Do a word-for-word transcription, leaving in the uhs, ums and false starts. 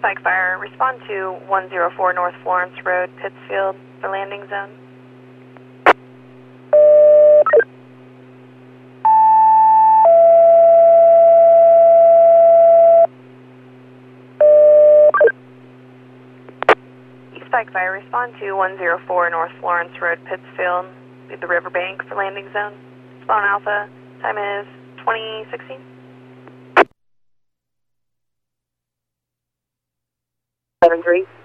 Spike Fire, respond to one zero four North Florence Road, Pittsfield, for landing zone. Spike Fire, respond to one zero four North Florence Road, Pittsfield, to the Riverbank for landing zone. Sloan Alpha, time is twenty sixteen. seven three.